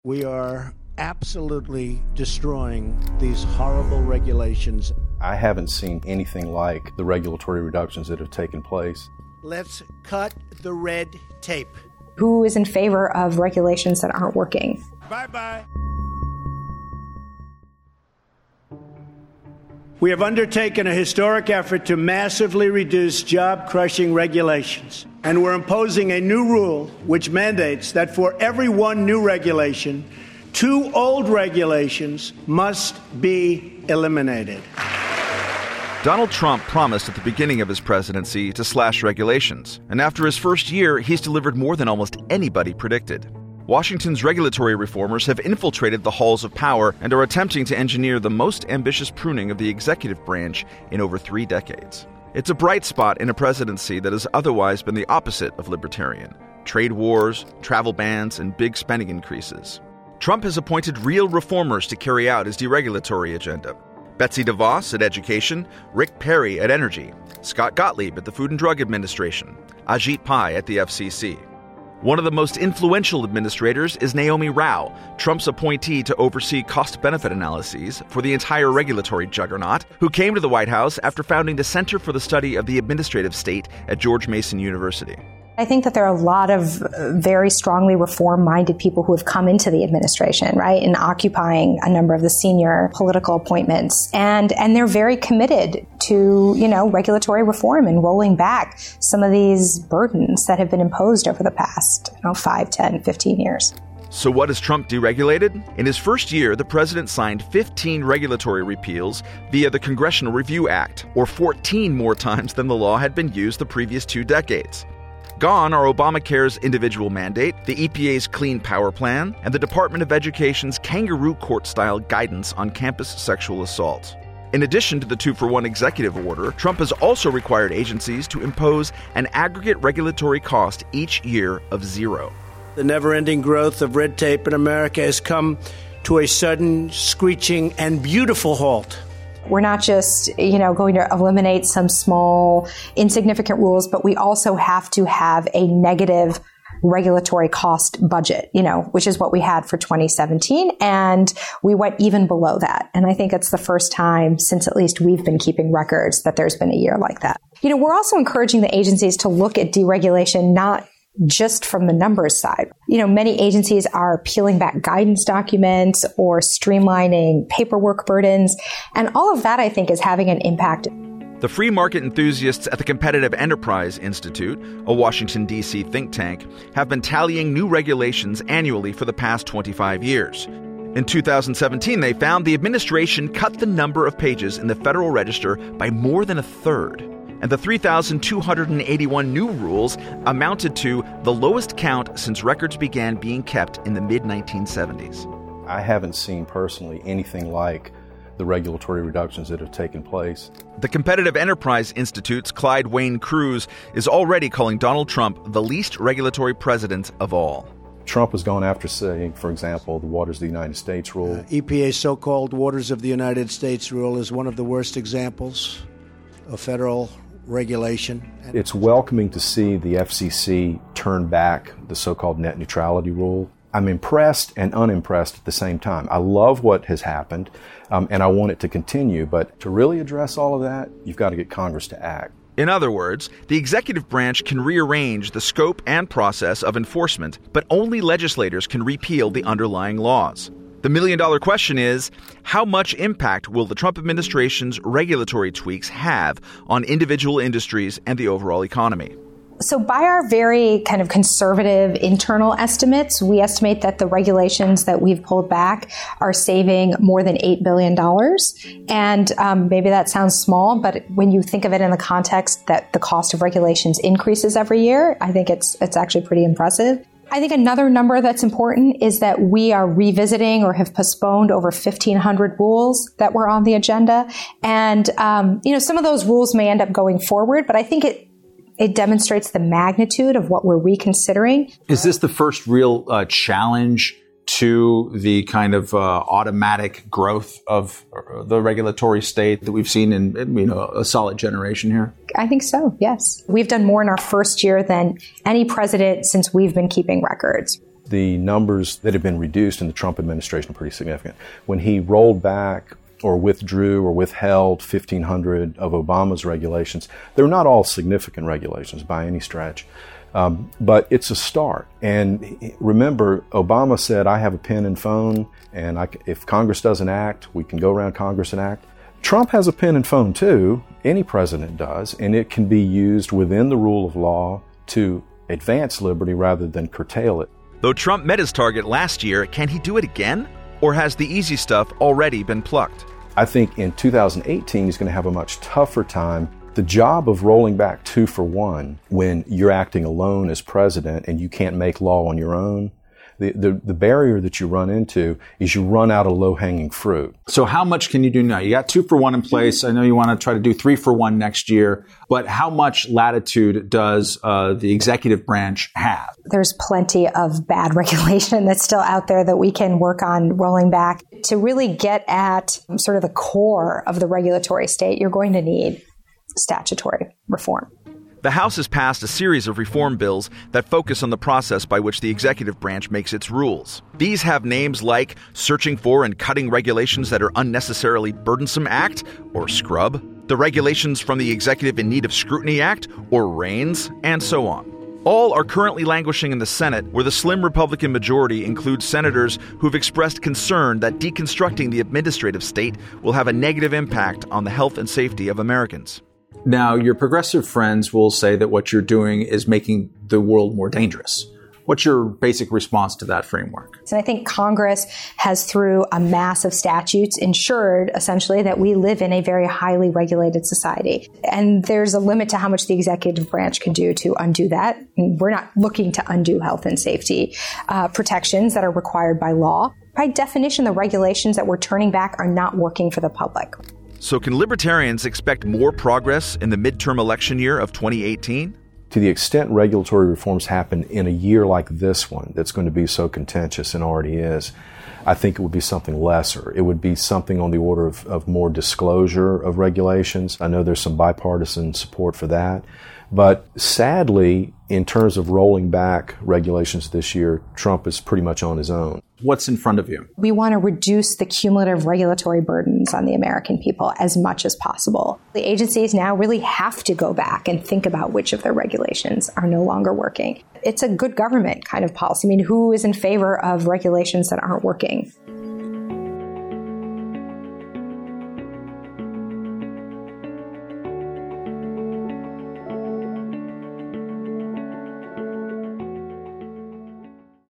We are absolutely destroying these horrible regulations. I haven't seen anything like the regulatory reductions that have taken place. Let's cut the red tape. Who is in favor of regulations that aren't working? Bye-bye. We have undertaken a historic effort to massively reduce job-crushing regulations. And we're imposing a new rule which mandates that for every one new regulation, 2 old regulations must be eliminated. Donald Trump promised at the beginning of his presidency to slash regulations. And after his first year, he's delivered more than almost anybody predicted. Washington's regulatory reformers have infiltrated the halls of power and are attempting to engineer the most ambitious pruning of the executive branch in over 3 decades. It's a bright spot in a presidency that has otherwise been the opposite of libertarian. Trade wars, travel bans, and big spending increases. Trump has appointed real reformers to carry out his deregulatory agenda. Betsy DeVos at Education, Rick Perry at Energy, Scott Gottlieb at the Food and Drug Administration, Ajit Pai at the FCC. One of the most influential administrators is Naomi Rao, Trump's appointee to oversee cost-benefit analyses for the entire regulatory juggernaut, who came to the White House after founding the Center for the Study of the Administrative State at George Mason University. I think that there are a lot of very strongly reform-minded people who have come into the administration, right, and occupying a number of the senior political appointments. And they're very committed to, regulatory reform and rolling back some of these burdens that have been imposed over the past 5, 10, 15 years. So what has Trump deregulated? In his first year, the president signed 15 regulatory repeals via the Congressional Review Act, or 14 more times than the law had been used the previous 2 decades. Gone are Obamacare's individual mandate, the EPA's Clean Power Plan, and the Department of Education's kangaroo court-style guidance on campus sexual assault. In addition to the 2-for-1 executive order, Trump has also required agencies to impose an aggregate regulatory cost each year of 0. The never-ending growth of red tape in America has come to a sudden, screeching, and beautiful halt. We're not just, going to eliminate some small, insignificant rules, but we also have to have a negative regulatory cost budget, which is what we had for 2017. And we went even below that. And I think it's the first time since at least we've been keeping records that there's been a year like that. We're also encouraging the agencies to look at deregulation, not just from the numbers side. Many agencies are peeling back guidance documents or streamlining paperwork burdens. And all of that, I think, is having an impact. The free market enthusiasts at the Competitive Enterprise Institute, a Washington, D.C. think tank, have been tallying new regulations annually for the past 25 years. In 2017, they found the administration cut the number of pages in the Federal Register by more than a third. And the 3,281 new rules amounted to the lowest count since records began being kept in the mid-1970s. I haven't seen personally anything like the regulatory reductions that have taken place. The Competitive Enterprise Institute's Clyde Wayne Cruz is already calling Donald Trump the least regulatory president of all. Trump has gone after, say, for example, the Waters of the United States rule. EPA's so-called Waters of the United States rule is one of the worst examples of federal regulation. It's welcoming to see the FCC turn back the so-called net neutrality rule. I'm impressed and unimpressed at the same time. I love what has happened, and I want it to continue, but to really address all of that, you've got to get Congress to act. In other words, the executive branch can rearrange the scope and process of enforcement, but only legislators can repeal the underlying laws. The million-dollar question is, how much impact will the Trump administration's regulatory tweaks have on individual industries and the overall economy? So by our very kind of conservative internal estimates, we estimate that the regulations that we've pulled back are saving more than $8 billion. And maybe that sounds small, but when you think of it in the context that the cost of regulations increases every year, I think it's actually pretty impressive. I think another number that's important is that we are revisiting or have postponed over 1,500 rules that were on the agenda. And, some of those rules may end up going forward, but I think it demonstrates the magnitude of what we're reconsidering. Is this the first real challenge to the kind of automatic growth of the regulatory state that we've seen in a solid generation here? I think so, yes. We've done more in our first year than any president since we've been keeping records. the numbers that have been reduced in the Trump administration are pretty significant. When he rolled back or withdrew or withheld 1,500 of Obama's regulations, they're not all significant regulations by any stretch. But it's a start. And remember, Obama said, I have a pen and phone, and if Congress doesn't act, we can go around Congress and act. Trump has a pen and phone too. Any president does, and it can be used within the rule of law to advance liberty rather than curtail it. Though Trump met his target last year, can he do it again? Or has the easy stuff already been plucked? I think in 2018, he's going to have a much tougher time. The job of rolling back 2 for 1 when you're acting alone as president and you can't make law on your own, the barrier that you run into is you run out of low-hanging fruit. So how much can you do now? You got 2 for 1 in place. I know you want to try to do 3 for 1 next year, but how much latitude does the executive branch have? There's plenty of bad regulation that's still out there that we can work on rolling back. To really get at sort of the core of the regulatory state, you're going to need statutory reform. The House has passed a series of reform bills that focus on the process by which the executive branch makes its rules. These have names like Searching for and Cutting Regulations That Are Unnecessarily Burdensome Act, or SCRUB, the Regulations from the Executive in Need of Scrutiny Act, or REINS, and so on. All are currently languishing in the Senate, where the slim Republican majority includes senators who've expressed concern that deconstructing the administrative state will have a negative impact on the health and safety of Americans. Now, your progressive friends will say that what you're doing is making the world more dangerous. What's your basic response to that framework? And I think Congress has, through a mass of statutes, ensured essentially that we live in a very highly regulated society. And there's a limit to how much the executive branch can do to undo that. We're not looking to undo health and safety protections that are required by law. By definition, the regulations that we're turning back are not working for the public. So can libertarians expect more progress in the midterm election year of 2018? To the extent regulatory reforms happen in a year like this one that's going to be so contentious and already is, I think it would be something lesser. It would be something on the order of more disclosure of regulations. I know there's some bipartisan support for that. But sadly, in terms of rolling back regulations this year, Trump is pretty much on his own. What's in front of you? We want to reduce the cumulative regulatory burdens on the American people as much as possible. The agencies now really have to go back and think about which of their regulations are no longer working. It's a good government kind of policy. I mean, who is in favor of regulations that aren't working?